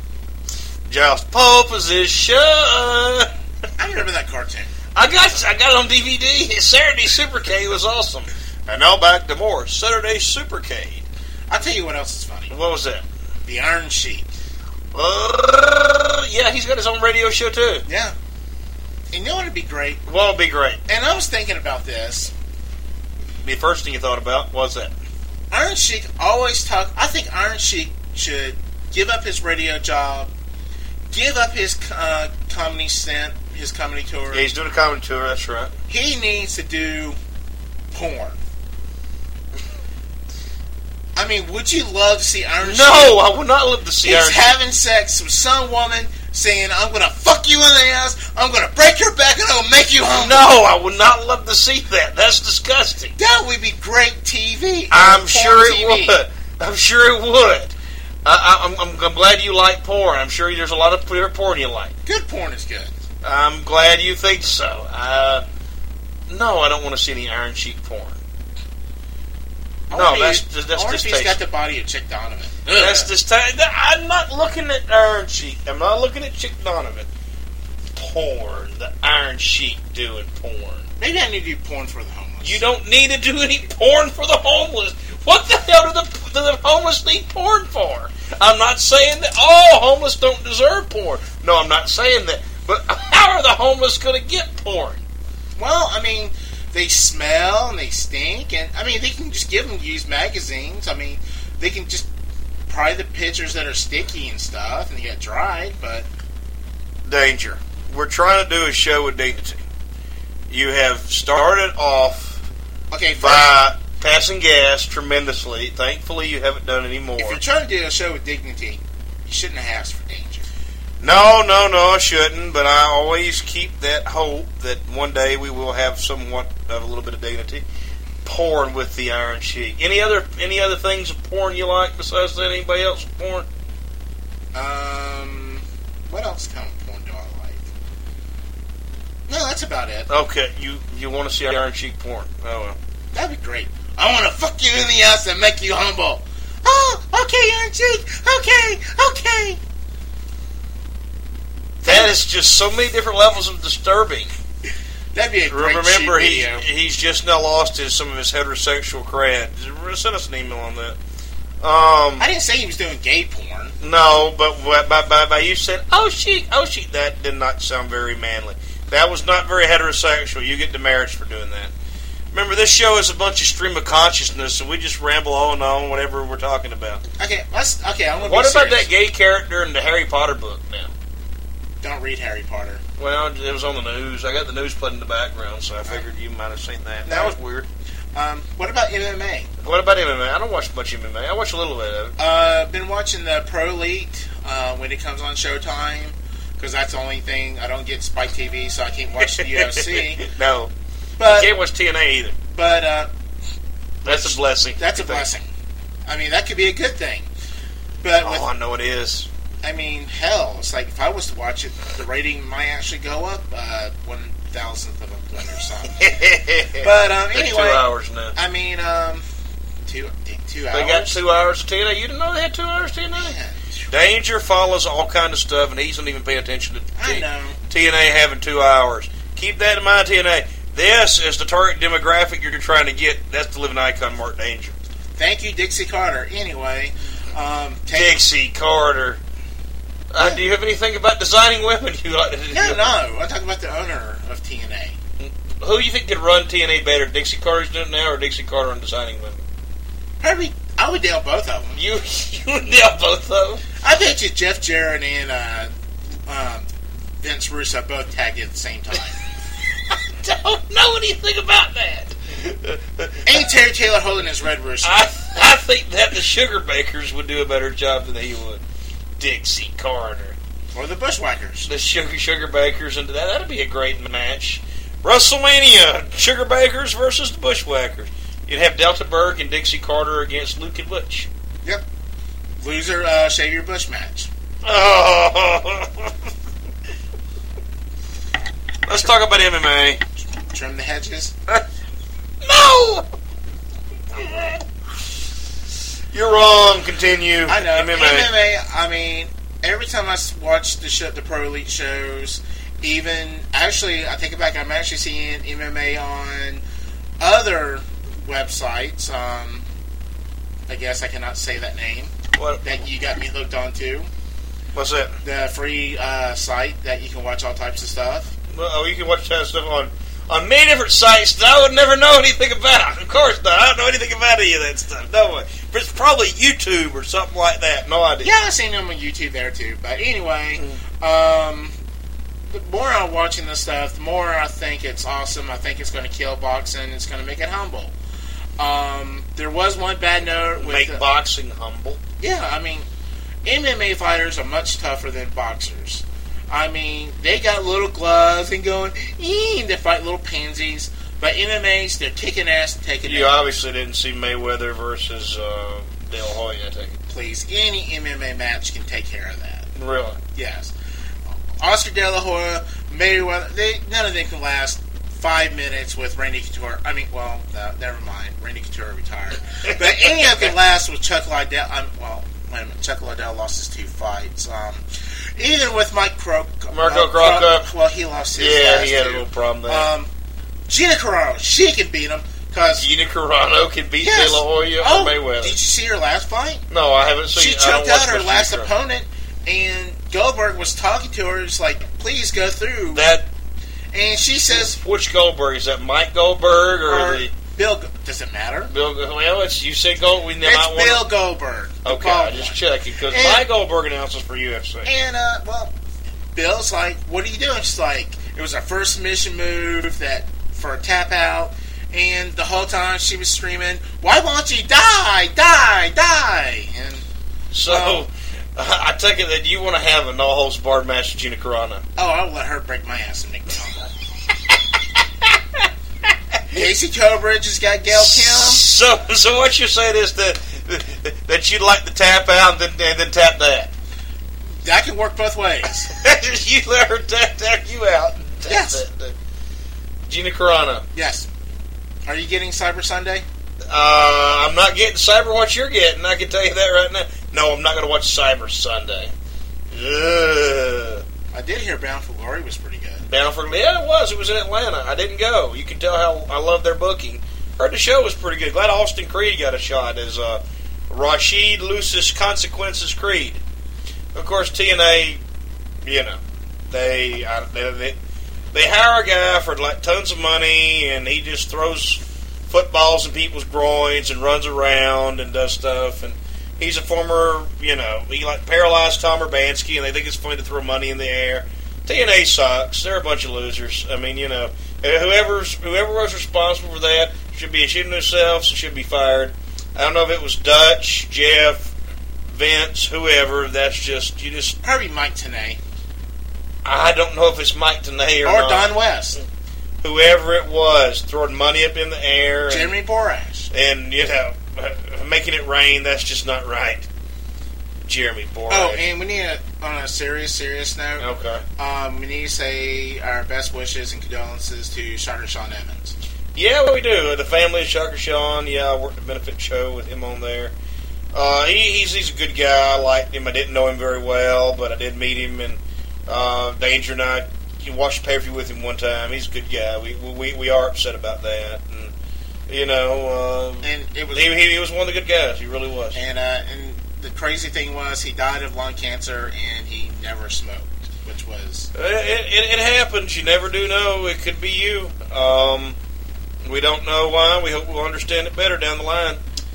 [SPEAKER 1] Joust pole position.
[SPEAKER 2] I remember that cartoon.
[SPEAKER 1] I got it on DVD. Saturday Supercade was awesome. And now back to more Saturday Supercade.
[SPEAKER 2] I'll tell you what else is funny.
[SPEAKER 1] What was that?
[SPEAKER 2] The Iron Sheik.
[SPEAKER 1] Yeah, he's got his own radio show too.
[SPEAKER 2] Yeah. And you know what would be great?
[SPEAKER 1] Well, it'd be great.
[SPEAKER 2] And I was thinking about this.
[SPEAKER 1] The first thing you thought about was that.
[SPEAKER 2] Iron Sheik always talk. I think Iron Sheik should give up his radio job, give up his comedy stint, his comedy tour.
[SPEAKER 1] Yeah, he's doing a comedy tour, that's right.
[SPEAKER 2] He needs to do porn. I mean, would you love to see Iron Sheik?
[SPEAKER 1] No, I would not love to see Iron
[SPEAKER 2] Sheik.
[SPEAKER 1] Sheik.
[SPEAKER 2] He's having sex with some woman saying, I'm going to fuck you in the ass, I'm going to break your back, and I'm going to make you home.
[SPEAKER 1] No, I would not love to see that. That's disgusting.
[SPEAKER 2] That would be great TV.
[SPEAKER 1] I'm sure it would. I'm sure it would. I'm glad you like porn. I'm sure there's a lot of porn you like.
[SPEAKER 2] Good porn is good.
[SPEAKER 1] I'm glad you think so. No, I don't want to see any Iron Sheik porn. No, that's
[SPEAKER 2] distasteful. If he's got the body of Chick Donovan.
[SPEAKER 1] That's distasteful. I'm not looking at Iron Sheik. I'm not looking at Chick Donovan. Porn. The Iron Sheik doing porn.
[SPEAKER 2] Maybe I need to do porn for the homeless.
[SPEAKER 1] You don't need to do any porn for the homeless. What the hell do the homeless need porn for? I'm not saying that all homeless don't deserve porn. No, I'm not saying that. But how are the homeless going to get porn?
[SPEAKER 2] Well, I mean, they smell and they stink, and I mean, they can just give them used magazines. I mean, they can just pry the pictures that are sticky and stuff, and they get dried. But
[SPEAKER 1] Danger. We're trying to do a show with dignity. You have started off by passing gas tremendously. Thankfully, you haven't done any more.
[SPEAKER 2] If you're trying to do a show with dignity, you shouldn't have asked for Danger.
[SPEAKER 1] No, I shouldn't. But I always keep that hope that one day we will have somewhat of a little bit of dignity. Porn with the Iron Sheik. Any other things of porn you like besides that? Anybody else with porn?
[SPEAKER 2] What else kind of porn do I like? No, that's about it.
[SPEAKER 1] Okay, you want to see Iron Sheik porn? Oh well,
[SPEAKER 2] that'd be great. I want to fuck you in the ass and make you humble. Oh, okay, Iron Sheik. Okay.
[SPEAKER 1] That is just so many different levels of disturbing.
[SPEAKER 2] That'd be a great
[SPEAKER 1] Remember,
[SPEAKER 2] video.
[SPEAKER 1] he's just now lost some of his heterosexual cred. Send us an email on that. I
[SPEAKER 2] didn't say he was doing gay porn.
[SPEAKER 1] No, but by you said, oh, Sheik, that did not sound very manly. That was not very heterosexual. You get demerits for doing that. Remember, this show is a bunch of stream of consciousness, and we just ramble on whatever we're talking about.
[SPEAKER 2] Okay, I'm gonna
[SPEAKER 1] What
[SPEAKER 2] be
[SPEAKER 1] about
[SPEAKER 2] serious.
[SPEAKER 1] that gay character in the Harry Potter book now?
[SPEAKER 2] Don't read Harry Potter.
[SPEAKER 1] Well, it was on the news. I got the news playing in the background, so I figured you might have seen that. That was weird.
[SPEAKER 2] What about MMA?
[SPEAKER 1] What about MMA? I don't watch much MMA. I watch a little bit of it.
[SPEAKER 2] I've been watching the Pro Elite when it comes on Showtime, because that's the only thing. I don't get Spike TV, so I can't watch the UFC.
[SPEAKER 1] No.
[SPEAKER 2] But
[SPEAKER 1] you can't watch TNA either.
[SPEAKER 2] But
[SPEAKER 1] that's a blessing.
[SPEAKER 2] That's a blessing. I mean, that could be a good thing. But
[SPEAKER 1] I know it is.
[SPEAKER 2] I mean, hell, it's like if I was to watch it, the rating might actually go up 1,000th of a point or something. But anyway,
[SPEAKER 1] 2 hours now.
[SPEAKER 2] I mean, 2 hours.
[SPEAKER 1] They got 2 hours of TNA. You didn't know they had 2 hours of TNA?
[SPEAKER 2] Yeah.
[SPEAKER 1] Danger follows all kind of stuff, and he's not even paying attention to TNA having 2 hours. Keep that in mind, TNA. This is the target demographic you're trying to get. That's the living icon, Mark Danger.
[SPEAKER 2] Thank you, Dixie Carter. Anyway,
[SPEAKER 1] Dixie Carter. Do you have anything about designing women you like to do?
[SPEAKER 2] No. I'm talking about the owner of TNA.
[SPEAKER 1] Who do you think could run TNA better? Dixie Carter's doing it now, or Dixie Carter on designing women?
[SPEAKER 2] Probably, I would nail both of them.
[SPEAKER 1] You would nail both of them?
[SPEAKER 2] I bet you Jeff Jarrett and Vince Russo both tagged at the same time.
[SPEAKER 1] I don't know anything about that.
[SPEAKER 2] And Terry Taylor holding his Red Rooster.
[SPEAKER 1] I think that the Sugar Bakers would do a better job than he would. Dixie Carter.
[SPEAKER 2] Or the Bushwhackers.
[SPEAKER 1] The Sugar Bakers into that. That'd be a great match. WrestleMania. Sugar Bakers versus the Bushwhackers. You'd have Delta Burke and Dixie Carter against Luke and Butch.
[SPEAKER 2] Yep. Loser, shave your bush match.
[SPEAKER 1] Oh. Let's talk about MMA.
[SPEAKER 2] Trim the hedges.
[SPEAKER 1] No! You're wrong. Continue.
[SPEAKER 2] I know.
[SPEAKER 1] MMA.
[SPEAKER 2] I mean, every time I watch the Pro Elite shows, actually, I take it back, I'm actually seeing MMA on other websites. I guess I cannot say that name.
[SPEAKER 1] What?
[SPEAKER 2] That you got me hooked onto.
[SPEAKER 1] What's that?
[SPEAKER 2] The free site that you can watch all types of stuff.
[SPEAKER 1] You can watch that stuff on many different sites that I would never know anything about. Of course not. I don't know anything about any of that stuff. No way. But it's probably YouTube or something like that. No idea.
[SPEAKER 2] Yeah, I've seen them on YouTube there too. But anyway, the more I'm watching this stuff, the more I think it's awesome. I think it's going to kill boxing. It's going to make it humble. There was one bad note with
[SPEAKER 1] make boxing humble.
[SPEAKER 2] Yeah, I mean, MMA fighters are much tougher than boxers. I mean, they got little gloves and going, they fight little pansies. But MMAs, they're kicking ass and taking
[SPEAKER 1] You obviously didn't see Mayweather versus De La Hoya, I take it.
[SPEAKER 2] Please, any MMA match can take care of that.
[SPEAKER 1] Really?
[SPEAKER 2] Yes. Oscar De La Hoya, Mayweather, none of them can last 5 minutes with Randy Couture. I mean, well, no, never mind. Randy Couture retired. But any of them can last with Chuck Liddell. Wait a minute. Chuck Liddell lost his 2 fights. Even with Marco
[SPEAKER 1] Crocop.
[SPEAKER 2] Well, he lost his
[SPEAKER 1] last he had
[SPEAKER 2] 2.
[SPEAKER 1] a little problem there.
[SPEAKER 2] Gina Carano, she can beat him.
[SPEAKER 1] Gina Carano can beat De La Hoya or Mayweather.
[SPEAKER 2] Did you see her last fight?
[SPEAKER 1] No, I haven't seen.
[SPEAKER 2] She choked out her last opponent, and Goldberg was talking to her. It's like, please go through. And she says,
[SPEAKER 1] which Goldberg? Is that Mike Goldberg or the
[SPEAKER 2] Bill? Does it matter?
[SPEAKER 1] Bill. Well, you said Goldberg.
[SPEAKER 2] It's Bill Goldberg.
[SPEAKER 1] Okay, I just checking because Mike Goldberg announces for UFC.
[SPEAKER 2] And Bill's like, "What are you doing?" She's like, "It was our first submission move for a tap out." And the whole time she was screaming, "Why won't you die, die, die?" And
[SPEAKER 1] so. I take it that you want to have a no-holds-barred match with Gina Carano.
[SPEAKER 2] Oh, I'll let her break my ass and make me humble. Casey Trowbridge has got Gail Kim.
[SPEAKER 1] So what you're saying is that you'd like to tap out and then tap that.
[SPEAKER 2] That can work both ways.
[SPEAKER 1] You let her tap you out. And tap
[SPEAKER 2] yes.
[SPEAKER 1] That. Gina Carano.
[SPEAKER 2] Yes. Are you getting Cyber Sunday?
[SPEAKER 1] I'm not getting Cyber what you're getting. I can tell you that right now. No, I'm not going to watch Cyber Sunday. Ugh.
[SPEAKER 2] I did hear Bound for Glory was pretty good.
[SPEAKER 1] Bound for Glory? Yeah, it was. It was in Atlanta. I didn't go. You can tell how I love their booking. Heard the show was pretty good. Glad Austin Creed got a shot as Rashid Lucis Consequences Creed. Of course, TNA, they hire a guy for like tons of money, and he just throws footballs in people's groins and runs around and does stuff. And he's a former, he like paralyzed Tom Urbanski, and they think it's funny to throw money in the air. TNA sucks. They're a bunch of losers. I mean, whoever was responsible for that should be ashamed of themselves and should be fired. I don't know if it was Dutch, Jeff, Vince, whoever. That's just
[SPEAKER 2] probably Mike Tenay.
[SPEAKER 1] I don't know if it's Mike Tenay or not.
[SPEAKER 2] Don West.
[SPEAKER 1] Whoever it was, throwing money up in the air.
[SPEAKER 2] Jeremy Borash.
[SPEAKER 1] And, making it rain, that's just not right. Jeremy Borash.
[SPEAKER 2] Oh, and we need on a serious note.
[SPEAKER 1] Okay.
[SPEAKER 2] We need to say our best wishes and condolences to Shocker Sean Evans.
[SPEAKER 1] Yeah, well, we do. The family of Shocker Sean. Yeah, I worked a benefit show with him on there. He's a good guy. I liked him. I didn't know him very well, but I did meet him. And Danger and I watched pay-per-view with him one time. He's a good guy. We are upset about that. And, and it was, he was one of the good guys. He really was.
[SPEAKER 2] And the crazy thing was he died of lung cancer and he never smoked, which was...
[SPEAKER 1] It happens. You never do know. It could be you. We don't know why. We hope we'll understand it better down the line.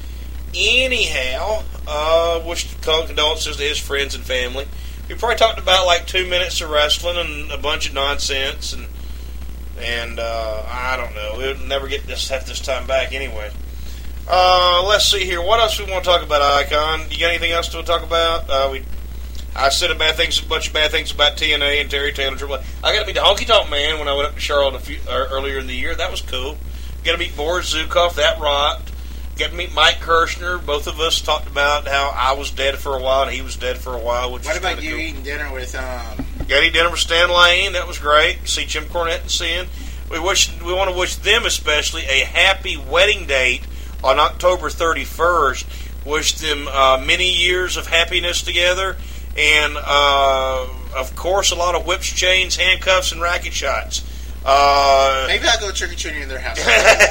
[SPEAKER 1] Anyhow, wish condolences to his friends and family. We probably talked about like 2 minutes of wrestling and a bunch of nonsense, and I don't know. We'll never get this time back anyway. Let's see here. What else we want to talk about, Icon? You got anything else to talk about? I said a bunch of bad things about TNA and Terry Taylor. I got to meet the Honky Tonk Man when I went up to Charlotte earlier in the year. That was cool. Got to meet Boris Zukov. That rocked. Got to meet Mike Kirshner. Both of us talked about how I was dead for a while and he was dead for a while. What
[SPEAKER 2] about you eating dinner with...
[SPEAKER 1] Got to eat dinner with Stan Lane. That was great. See Jim Cornette and Sin. We want to wish them especially a happy wedding date on October 31st. Wish them many years of happiness together. And, of course, a lot of whips, chains, handcuffs, and racket shots.
[SPEAKER 2] Maybe I'll go trick-or-treating in their house.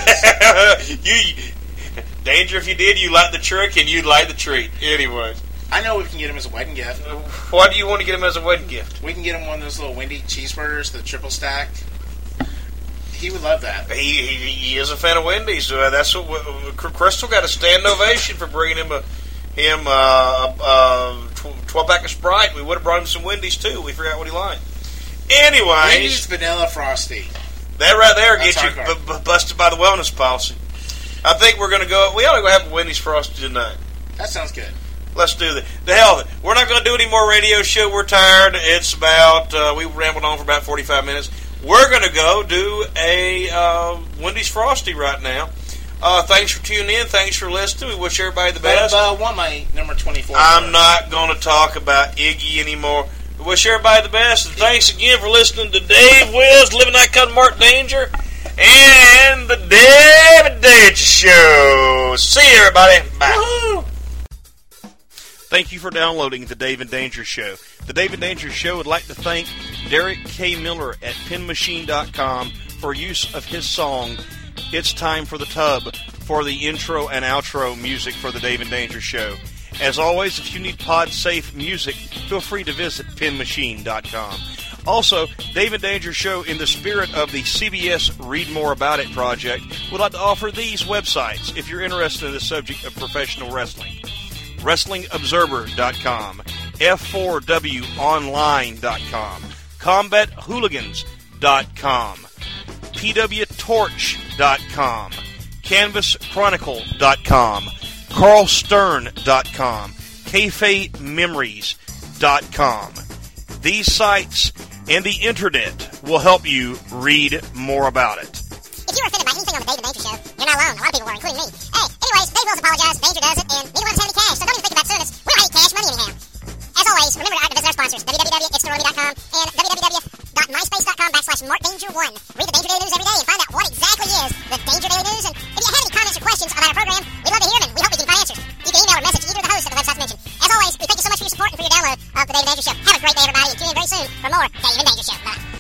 [SPEAKER 1] Danger if you did, you like the trick and you'd like the treat. Anyways.
[SPEAKER 2] I know we can get him as a wedding gift.
[SPEAKER 1] Why do you want to get him as a wedding gift?
[SPEAKER 2] We can get him one of those little Wendy cheeseburgers, the triple stack. He would love that.
[SPEAKER 1] He is a fan of Wendy's. That's what Crystal got a standing ovation for bringing him a 12-pack of Sprite. We would have brought him some Wendy's too. We forgot what he liked. Anyways,
[SPEAKER 2] Wendy's Vanilla Frosty.
[SPEAKER 1] That right there
[SPEAKER 2] That's
[SPEAKER 1] gets you busted by the wellness policy. I think we're going to go. We ought to go have a Wendy's Frosty tonight.
[SPEAKER 2] That sounds good.
[SPEAKER 1] Let's do that. The hell of it. We're not going to do any more radio show. We're tired. It's about, we rambled on for about 45 minutes. We're going to go do a Wendy's Frosty right now. Thanks for tuning in. Thanks for listening. We wish everybody the best.
[SPEAKER 2] I want my number 24.
[SPEAKER 1] I'm not going to talk about Iggy anymore. We wish everybody the best. And thanks again for listening to Dave Wills, Living Like Cousin Mark Danger, and the David Danger Show. See you, everybody. Bye.
[SPEAKER 2] Woo-hoo.
[SPEAKER 1] Thank you for downloading the Dave and Danger Show. The Dave and Danger Show would like to thank Derek K. Miller at penmachine.com for use of his song, It's Time for the Tub, for the intro and outro music for the Dave and Danger Show. As always, if you need pod-safe music, feel free to visit penmachine.com. Also, Dave and Danger Show, in the spirit of the CBS Read More About It project, would like to offer these websites if you're interested in the subject of professional wrestling. WrestlingObserver.com, F4WOnline.com, CombatHooligans.com, PWTorch.com, CanvasChronicle.com, CarlStern.com, KayfameMemories.com. These sites and the internet will help you read more about it.
[SPEAKER 3] If you were offended by anything on the Dave and Danger Show, you're not alone. A lot of people were, including me. Hey, anyways, Dave Wills apologized, Danger does it, and neither one of us have any cash, so don't even think about suing us. We don't have any cash money anyhow. As always, remember to visit our sponsors, www.itstheromy.com and www.myspace.com/MarkDanger1. Read the Danger Daily News every day and find out what exactly is the Danger Daily News, and if you have any comments or questions about our program, we'd love to hear them, and we hope we can find answers. You can email or message either of the hosts of the websites mentioned. As always, we thank you so much for your support and for your download of the Dave and Danger Show. Have a great day, everybody, and tune in very soon for more Dave and Danger Show. Bye.